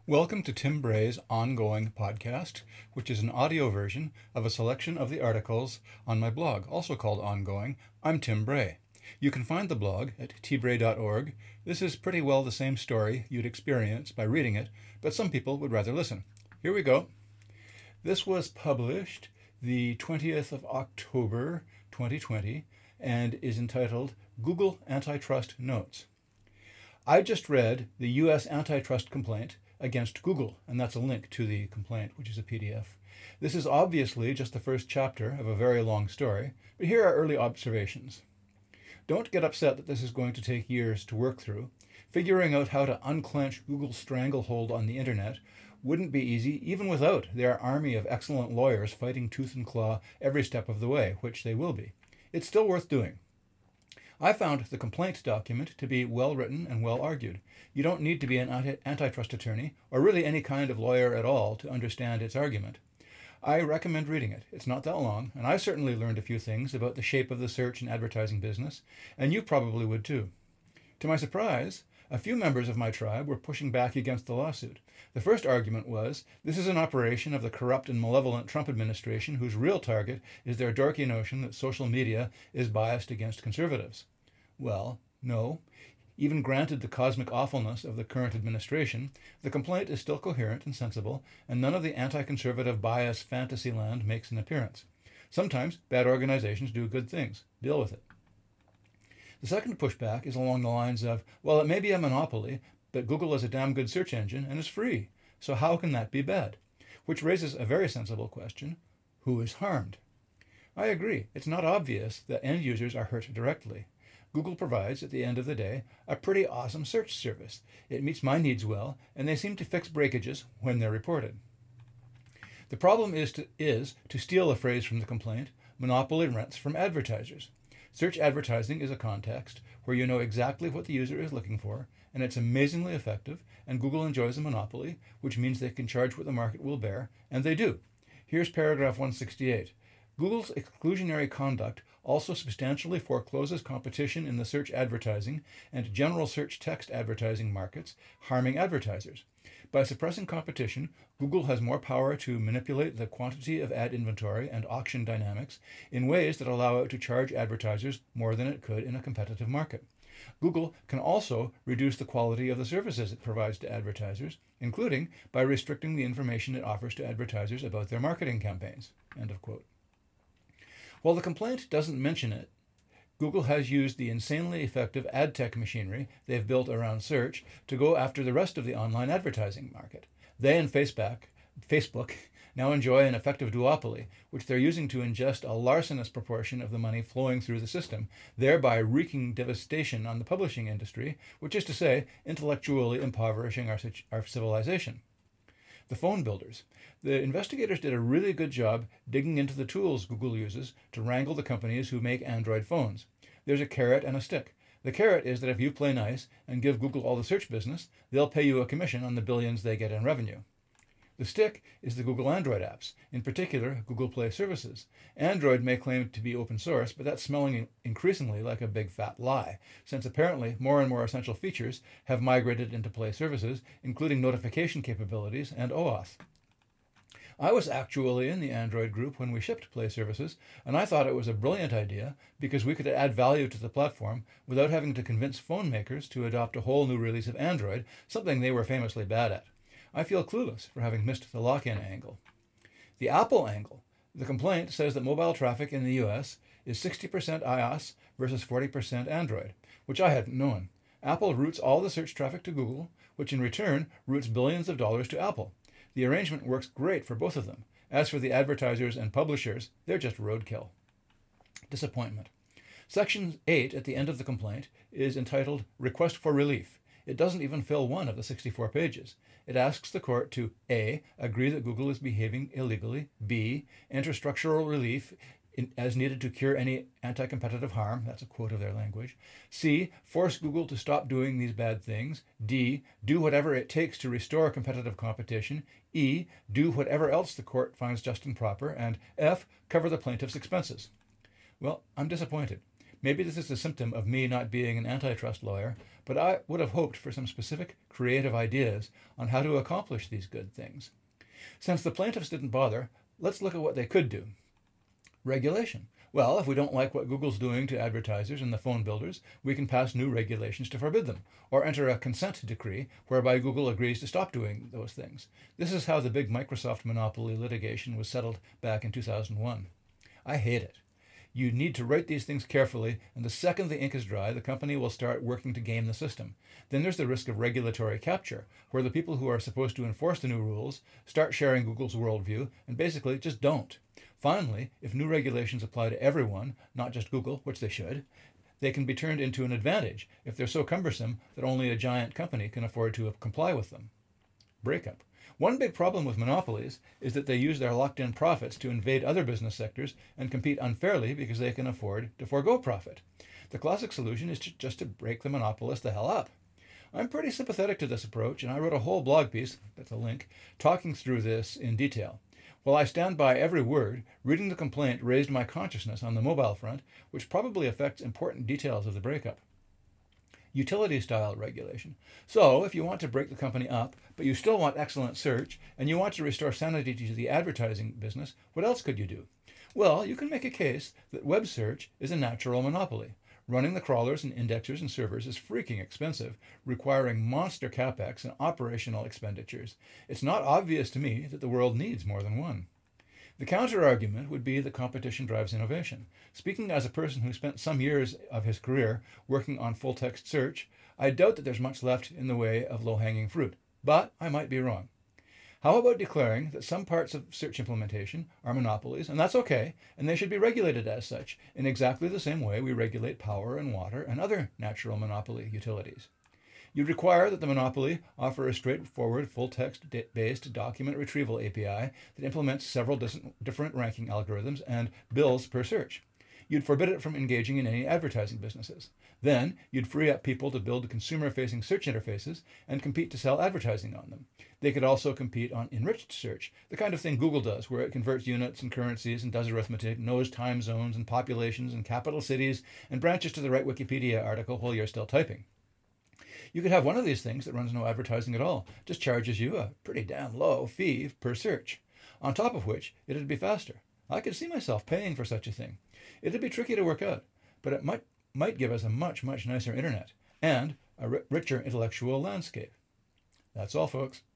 Welcome to Tim Bray's Ongoing podcast, which is an audio version of a selection of the articles on my blog, also called Ongoing. I'm Tim Bray. You can find the blog at tbray.org. This is pretty well the same story you'd experience by reading it, but some people would rather listen. Here we go. This was published the 20th of October, 2020, and is entitled Google Antitrust Notes. I just read the U.S. antitrust complaint against Google, and that's a link to the complaint, which is a PDF. This is obviously just the first chapter of a very long story, but here are early observations. Don't get upset that this is going to take years to work through. Figuring out how to unclench Google's stranglehold on the internet wouldn't be easy even without their army of excellent lawyers fighting tooth and claw every step of the way, which they will be. It's still worth doing. I found the complaint document to be well written and well argued. You don't need to be an antitrust attorney, or really any kind of lawyer at all, to understand its argument. I recommend reading it. It's not that long, and I certainly learned a few things about the shape of the search and advertising business, and you probably would too. To my surprise, a few members of my tribe were pushing back against the lawsuit. The first argument was, this is an operation of the corrupt and malevolent Trump administration whose real target is their dorky notion that social media is biased against conservatives. Well, no. Even granted the cosmic awfulness of the current administration, the complaint is still coherent and sensible, and none of the anti-conservative bias fantasy land makes an appearance. Sometimes bad organizations do good things. Deal with it. The second pushback is along the lines of, well, it may be a monopoly, but Google is a damn good search engine and is free. So how can that be bad? Which raises a very sensible question. Who is harmed? I agree. It's not obvious that end users are hurt directly. Google provides, at the end of the day, a pretty awesome search service. It meets my needs well, and they seem to fix breakages when they're reported. The problem is to steal a phrase from the complaint, monopoly rents from advertisers. Search advertising is a context where you know exactly what the user is looking for, and it's amazingly effective, and Google enjoys a monopoly, which means they can charge what the market will bear, and they do. Here's paragraph 168. Google's exclusionary conduct also substantially forecloses competition in the search advertising and general search text advertising markets, harming advertisers. By suppressing competition, Google has more power to manipulate the quantity of ad inventory and auction dynamics in ways that allow it to charge advertisers more than it could in a competitive market. Google can also reduce the quality of the services it provides to advertisers, including by restricting the information it offers to advertisers about their marketing campaigns. End of quote. While the complaint doesn't mention it, Google has used the insanely effective ad tech machinery they've built around search to go after the rest of the online advertising market. They and Facebook now enjoy an effective duopoly, which they're using to ingest a larcenous proportion of the money flowing through the system, thereby wreaking devastation on the publishing industry, which is to say, intellectually impoverishing our civilization. The phone builders. The investigators did a really good job digging into the tools Google uses to wrangle the companies who make Android phones. There's a carrot and a stick. The carrot is that if you play nice and give Google all the search business, they'll pay you a commission on the billions they get in revenue. The stick is the Google Android apps, in particular Google Play services. Android may claim to be open source, but that's smelling increasingly like a big fat lie, since apparently more and more essential features have migrated into Play services, including notification capabilities and OAuth. I was actually in the Android group when we shipped Play services, and I thought it was a brilliant idea because we could add value to the platform without having to convince phone makers to adopt a whole new release of Android, something they were famously bad at. I feel clueless for having missed the lock-in angle. The Apple angle. The complaint says that mobile traffic in the US is 60% iOS versus 40% Android, which I hadn't known. Apple routes all the search traffic to Google, which in return routes billions of dollars to Apple. The arrangement works great for both of them. As for the advertisers and publishers, they're just roadkill. Disappointment. Section 8 at the end of the complaint is entitled Request for Relief. It doesn't even fill one of the 64 pages. It asks the court to A. agree that Google is behaving illegally, B. enter structural relief as needed to cure any anti-competitive harm, that's a quote of their language, C. force Google to stop doing these bad things, D. do whatever it takes to restore competitive competition, E. do whatever else the court finds just and proper, and F. cover the plaintiff's expenses. Well, I'm disappointed. Maybe this is a symptom of me not being an antitrust lawyer, but I would have hoped for some specific creative ideas on how to accomplish these good things. Since the plaintiffs didn't bother, let's look at what they could do. Regulation. Well, if we don't like what Google's doing to advertisers and the phone builders, we can pass new regulations to forbid them, or enter a consent decree whereby Google agrees to stop doing those things. This is how the big Microsoft monopoly litigation was settled back in 2001. I hate it. You need to write these things carefully, and the second the ink is dry, the company will start working to game the system. Then there's the risk of regulatory capture, where the people who are supposed to enforce the new rules start sharing Google's worldview and basically just don't. Finally, if new regulations apply to everyone, not just Google, which they should, they can be turned into an advantage if they're so cumbersome that only a giant company can afford to comply with them. Breakup. One big problem with monopolies is that they use their locked-in profits to invade other business sectors and compete unfairly because they can afford to forego profit. The classic solution is just to break the monopolist the hell up. I'm pretty sympathetic to this approach, and I wrote a whole blog piece, that's a link, talking through this in detail. While I stand by every word, reading the complaint raised my consciousness on the mobile front, which probably affects important details of the breakup. Utility-style regulation. So, if you want to break the company up, but you still want excellent search, and you want to restore sanity to the advertising business, what else could you do? Well, you can make a case that web search is a natural monopoly. Running the crawlers and indexers and servers is freaking expensive, requiring monster capex and operational expenditures. It's not obvious to me that the world needs more than one. The counter-argument would be that competition drives innovation. Speaking as a person who spent some years of his career working on full-text search, I doubt that there's much left in the way of low-hanging fruit, but I might be wrong. How about declaring that some parts of search implementation are monopolies, and that's okay, and they should be regulated as such, in exactly the same way we regulate power and water and other natural monopoly utilities? You'd require that the monopoly offer a straightforward full-text-based document retrieval API that implements several different ranking algorithms and bills per search. You'd forbid it from engaging in any advertising businesses. Then, you'd free up people to build consumer-facing search interfaces and compete to sell advertising on them. They could also compete on enriched search, the kind of thing Google does, where it converts units and currencies and does arithmetic, knows time zones and populations and capital cities, and branches to the right Wikipedia article while you're still typing. You could have one of these things that runs no advertising at all, just charges you a pretty damn low fee per search, on top of which it'd be faster. I could see myself paying for such a thing. It'd be tricky to work out, but it might give us a much, much nicer internet and a richer intellectual landscape. That's all, folks.